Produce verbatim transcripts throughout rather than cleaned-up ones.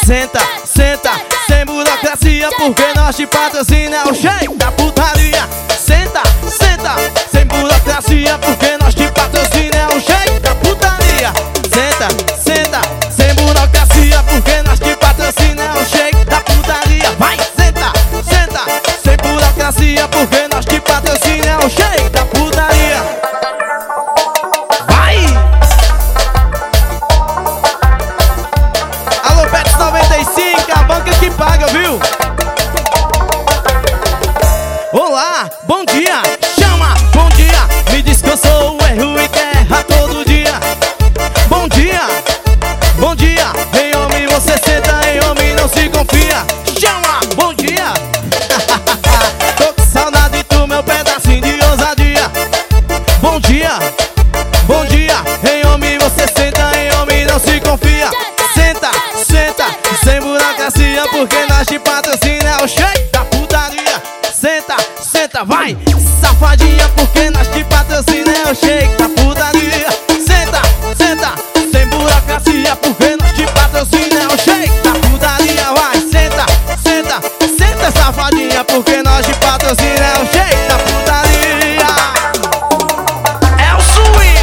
Senta, senta, sem burocracia, porque nós te patrocina, é o shake da putaria. Senta, senta, sem burocracia, porque nós te patrocina, é o shake da putaria. Senta, senta, sem burocracia, porque nós te patrocina, é o shake da putaria. Vai, senta, senta, sem burocracia, porque nós te patrocina, é o shake da putaria. Vai! Alô, Pets noventa e cinco, a banca que paga, viu? Olá, bom dia, chama, bom dia. Me diz que eu sou o erro e terra todo dia. Bom dia, bom dia. Em homem você senta, em homem não se confia. Chama, bom dia. Tô com saudade do meu pedacinho de ousadia. Bom dia, bom dia. Em homem você senta, em homem não se confia. Senta, senta, sem burocracia, porque nós te patrocina, é o shake da putaria. Senta, senta, vai, safadinha, porque nós te patrocina, é o shake da putaria. Senta, senta, sem burocracia, porque nós te patrocina, é o shake da putaria. Vai, senta, senta, senta, safadinha, porque nós te patrocina, é o shake da putaria. É o swing.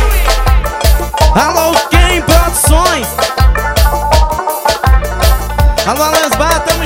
Alô, quem produções? Alô, Alan Bata.